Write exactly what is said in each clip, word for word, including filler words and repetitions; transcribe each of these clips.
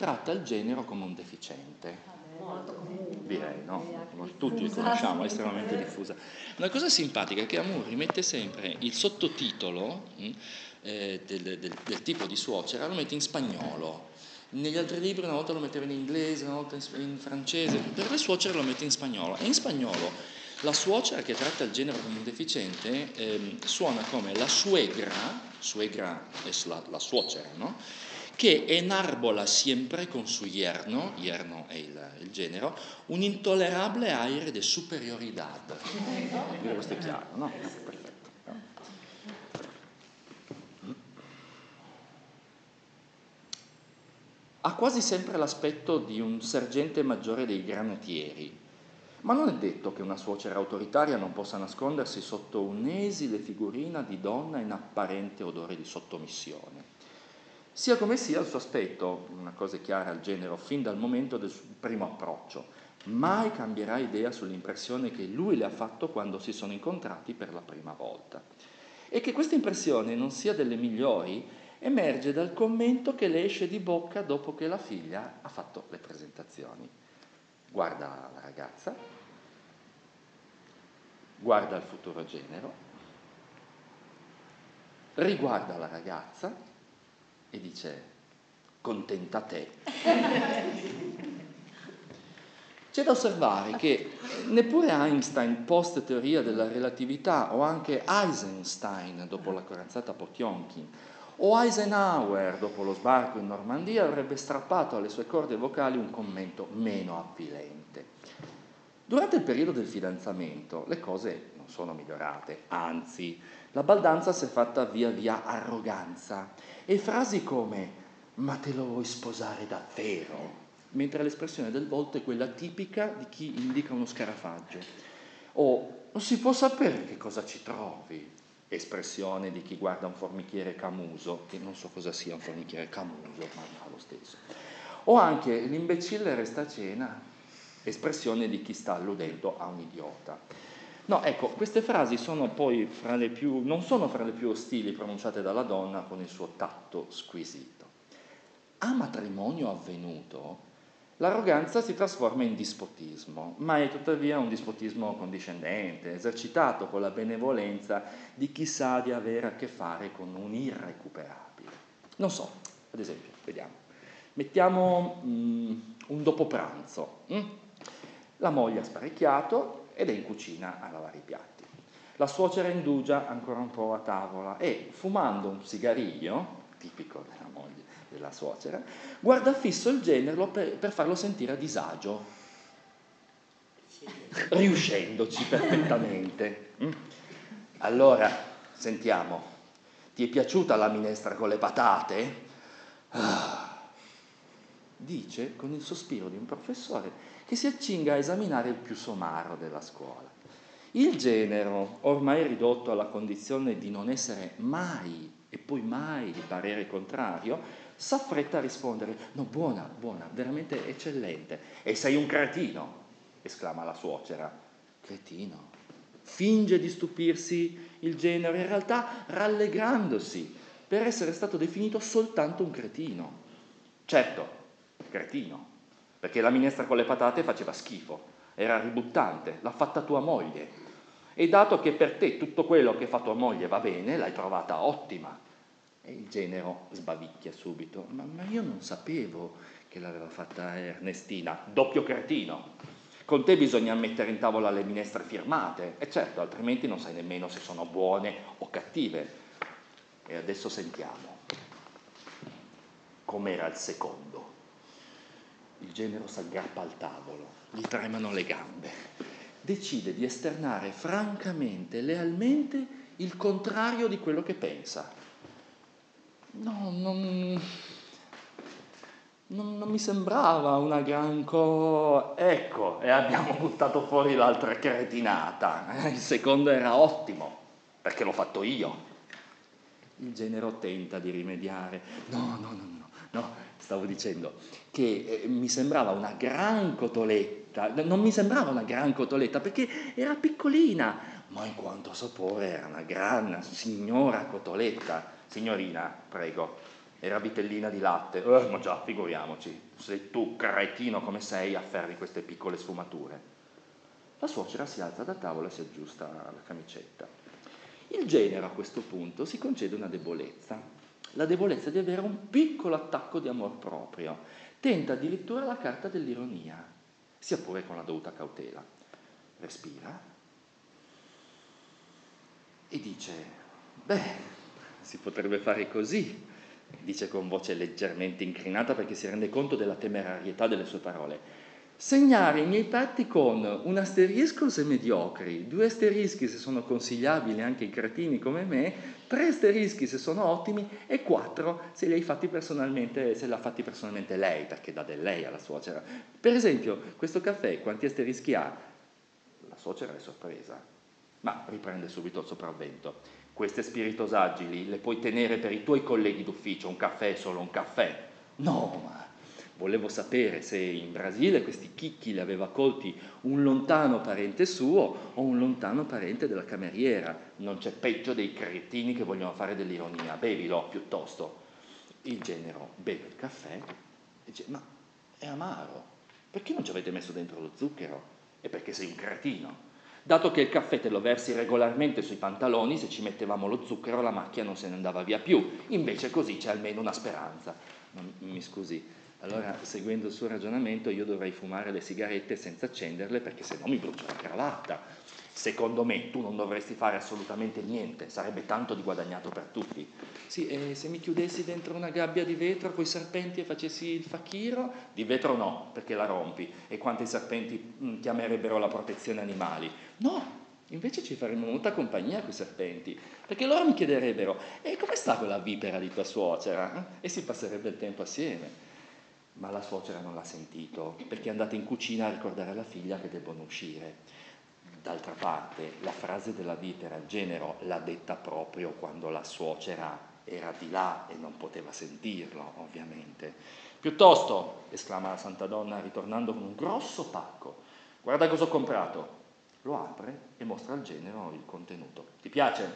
tratta il genero come un deficiente. Molto comune. Direi, no? È Tutti diffusa, conosciamo, è sì. estremamente diffusa. Una cosa simpatica è che Amurri mette sempre il sottotitolo mh, eh, del, del, del tipo di suocera, lo mette in spagnolo. Negli altri libri una volta lo metteva in inglese, una volta in, in francese, per le suocere lo mette in spagnolo. E in spagnolo la suocera che tratta il genero come un deficiente eh, suona come la suegra, suegra è la, la suocera, no? Che enarbola sempre con su yerno, yerno è il, il genero, un intollerabile aire de superioridad. Questo è chiaro, no? Perfetto. Ha quasi sempre l'aspetto di un sergente maggiore dei granatieri, ma non è detto che una suocera autoritaria non possa nascondersi sotto un'esile figurina di donna in apparente odore di sottomissione. Sia come sia, il suo aspetto, una cosa è chiara al genero, fin dal momento del suo primo approccio, mai cambierà idea sull'impressione che lui le ha fatto quando si sono incontrati per la prima volta. E che questa impressione non sia delle migliori emerge dal commento che le esce di bocca dopo che la figlia ha fatto le presentazioni. Guarda la ragazza, guarda il futuro genero, riguarda la ragazza e dice: contenta te. C'è da osservare che neppure Einstein, post teoria della relatività, o anche Eisenstein, dopo la corazzata Potjomkin, o Eisenhower, dopo lo sbarco in Normandia, avrebbe strappato alle sue corde vocali un commento meno avvilente. Durante il periodo del fidanzamento le cose non sono migliorate, anzi, la baldanza si è fatta via via arroganza e frasi come «ma te lo vuoi sposare davvero?» mentre l'espressione del volto è quella tipica di chi indica uno scarafaggio. O «non si può sapere che cosa ci trovi», espressione di chi guarda un formichiere camuso, che non so cosa sia un formichiere camuso, ma fa lo stesso. O anche «l'imbecille resta a cena», espressione di chi sta alludendo a un idiota. No, ecco, queste frasi sono poi fra le più, non sono fra le più ostili pronunciate dalla donna con il suo tatto squisito. A matrimonio avvenuto, l'arroganza si trasforma in dispotismo, ma è tuttavia un dispotismo condiscendente, esercitato con la benevolenza di chi sa di avere a che fare con un irrecuperabile. Non so, ad esempio, vediamo, mettiamo mm, un dopo pranzo. Mm? La moglie ha sparecchiato ed è in cucina a lavare i piatti. La suocera indugia ancora un po' a tavola e, fumando un sigariglio, tipico della moglie, della suocera, guarda fisso il genero per, per farlo sentire a disagio, riuscendoci perfettamente. Allora, sentiamo, ti è piaciuta la minestra con le patate? Ah. Dice con il sospiro di un professore che si accinga a esaminare il più somaro della scuola. Il genero, ormai ridotto alla condizione di non essere mai e poi mai di parere contrario, s'affretta a rispondere: no, buona, buona, veramente eccellente. E sei un cretino, esclama la suocera. Cretino? Finge di stupirsi il genero, in realtà rallegrandosi per essere stato definito soltanto un cretino. Certo, cretino, perché la minestra con le patate faceva schifo, era ributtante, l'ha fatta tua moglie. E dato che per te tutto quello che fa tua moglie va bene, l'hai trovata ottima. E il genero sbavicchia subito: ma, ma io non sapevo che l'aveva fatta Ernestina, doppio cretino. Con te bisogna mettere in tavola le minestre firmate, e certo, altrimenti non sai nemmeno se sono buone o cattive. E adesso sentiamo com'era il secondo. Il genero s'aggrappa al tavolo, gli tremano le gambe. Decide di esternare francamente e lealmente il contrario di quello che pensa. No, non, non, non mi sembrava una gran co... Ecco, e abbiamo buttato fuori l'altra cretinata. Il secondo era ottimo, perché l'ho fatto io. Il genero tenta di rimediare. No, no, no, no, no, stavo dicendo che eh, mi sembrava una gran cotoletta, non mi sembrava una gran cotoletta perché era piccolina, ma in quanto a sapore era una gran signora cotoletta. Signorina, prego, Era vitellina di latte. Eh, ma già, figuriamoci, se tu, cretino come sei, afferri queste piccole sfumature. La suocera si alza da tavola e si aggiusta la camicetta. Il genero a questo punto si concede una debolezza, la debolezza di avere un piccolo attacco di amor proprio. Tenta addirittura la carta dell'ironia, sia pure con la dovuta cautela. Respira e dice: beh, si potrebbe fare così, dice con voce leggermente incrinata perché si rende conto della temerarietà delle sue parole. Segnare i miei patti con un asterisco se mediocri, due asterischi se sono consigliabili anche ai cretini come me, tre asterischi se sono ottimi e quattro se li hai fatti personalmente, se l'ha fatti personalmente lei, perché dà del lei alla suocera. Per esempio, questo caffè quanti asterischi ha? La suocera è sorpresa, ma riprende subito il sopravvento. Queste spiritosaggili le puoi tenere per i tuoi colleghi d'ufficio, un caffè è solo un caffè. No, ma volevo sapere se in Brasile questi chicchi li aveva colti un lontano parente suo o un lontano parente della cameriera. Non c'è peggio dei cretini che vogliono fare dell'ironia. Bevilo piuttosto. Il genero beve il caffè e dice: ma è amaro, perché non ci avete messo dentro lo zucchero? E perché sei un cretino. Dato che il caffè te lo versi regolarmente sui pantaloni, se ci mettevamo lo zucchero la macchia non se ne andava via più. Invece così c'è almeno una speranza. Non, mi scusi, allora seguendo il suo ragionamento io dovrei fumare le sigarette senza accenderle perché se no mi brucio la cravatta. Secondo me tu non dovresti fare assolutamente niente, sarebbe tanto di guadagnato per tutti. Sì, e se mi chiudessi dentro una gabbia di vetro coi serpenti e facessi il fakiro? Di vetro no, perché la rompi, e quanti serpenti mh, chiamerebbero la protezione animali. No, invece ci faremmo molta compagnia coi serpenti, perché loro mi chiederebbero: e come sta quella vipera di tua suocera? E si passerebbe il tempo assieme. Ma la suocera non l'ha sentito, perché è andata in cucina a ricordare alla figlia che debbono uscire. D'altra parte, la frase della vipera al genero l'ha detta proprio quando la suocera era di là e non poteva sentirlo, ovviamente. Piuttosto, esclama la santa donna ritornando con un grosso pacco, guarda cosa ho comprato. Lo apre e mostra al genero il contenuto. Ti piace?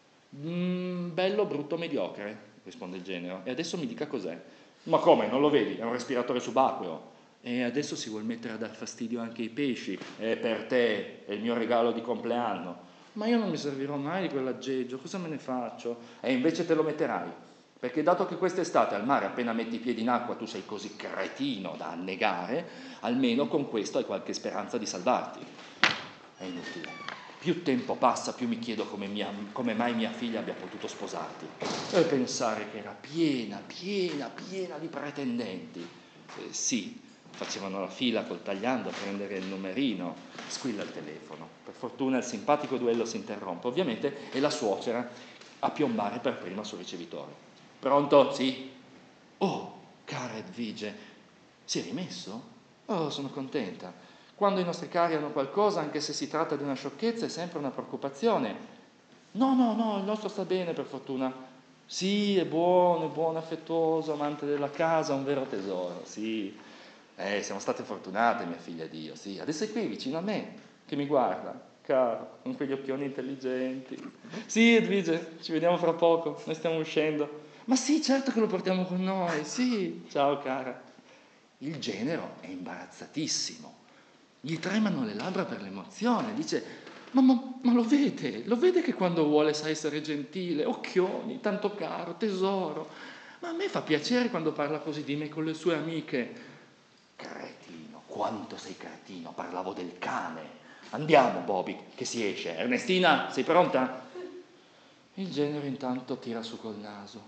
Mm, bello, brutto, mediocre, risponde il genero. E adesso mi dica cos'è. Ma come, non lo vedi? È un respiratore subacqueo. E adesso si vuol mettere a dar fastidio anche ai pesci. È per te, è il mio regalo di compleanno. Ma io non mi servirò mai di quell'aggeggio, cosa me ne faccio? E invece te lo metterai, perché dato che quest'estate al mare appena metti i piedi in acqua tu sei così cretino da annegare, almeno con questo hai qualche speranza di salvarti. È inutile. Più tempo passa, più mi chiedo come, mia, come mai mia figlia abbia potuto sposarti. E pensare che era piena, piena, piena di pretendenti. Eh, sì, facevano la fila col tagliando a prendere il numerino. Squilla il telefono. Per fortuna il simpatico duello si interrompe, ovviamente, e la suocera a piombare per prima sul ricevitore. Pronto? Sì? Oh, cara Edvige, si è rimesso? Oh, sono contenta. Quando i nostri cari hanno qualcosa, anche se si tratta di una sciocchezza, è sempre una preoccupazione. No, no, no, il nostro sta bene, per fortuna. Sì, è buono, è buono, affettuoso, amante della casa, un vero tesoro, sì. Eh, siamo state fortunate, mia figlia ed io, sì. Adesso è qui, vicino a me, che mi guarda, caro, con quegli occhioni intelligenti. Sì, Edvige, ci vediamo fra poco, noi stiamo uscendo. Ma sì, certo che lo portiamo con noi, sì. Ciao, cara. Il genero è imbarazzatissimo. Gli tremano le labbra per l'emozione, dice: ma, ma, ma lo vede, lo vede che quando vuole sa essere gentile, occhioni, tanto caro, tesoro. Ma a me fa piacere quando parla così di me con le sue amiche. Cretino, quanto sei cretino, parlavo del cane. Andiamo, Bobby, che si esce. Ernestina, sei pronta? Il genero intanto tira su col naso.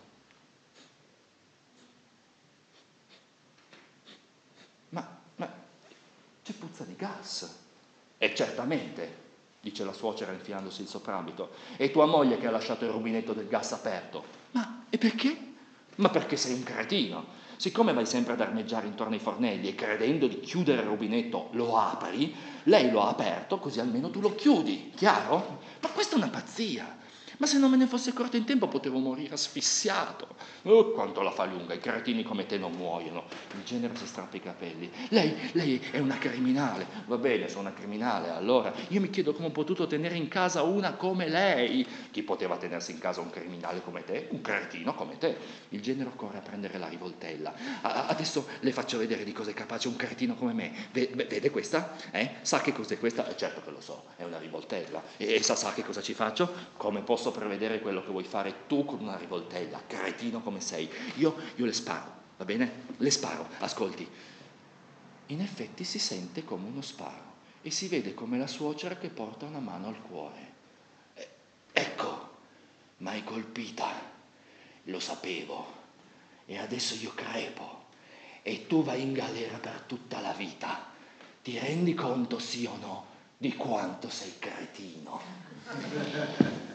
Ma, ma, c'è puzza di gas. E certamente, dice la suocera infilandosi il soprabito, è tua moglie che ha lasciato il rubinetto del gas aperto. Ma e perché? Ma perché sei un cretino. Siccome vai sempre ad armeggiare intorno ai fornelli e credendo di chiudere il rubinetto lo apri, lei lo ha aperto così almeno tu lo chiudi, chiaro? Ma questa è una pazzia. Ma se non me ne fosse accorto in tempo potevo morire asfissiato. Oh, quanto la fa lunga, i cretini come te non muoiono. Il genero si strappa i capelli. Lei, lei è una criminale. Va bene, sono una criminale, allora io mi chiedo come ho potuto tenere in casa una come lei. Chi poteva tenersi in casa un criminale come te? Un cretino come te. Il genero corre a prendere la rivoltella. A- adesso le faccio vedere di cosa è capace un cretino come me. Ve- vede questa? Eh? Sa che cos'è questa? Eh, certo che lo so, è una rivoltella. E essa sa che cosa ci faccio? Come posso prevedere quello che vuoi fare tu con una rivoltella? Cretino come sei. Io, io le sparo, va bene? Le sparo, ascolti. In effetti si sente come uno sparo e si vede come la suocera che porta una mano al cuore. Eh, ecco, m'hai colpita, lo sapevo, e adesso io crepo e tu vai in galera per tutta la vita. Ti rendi conto, sì o no, di quanto sei cretino?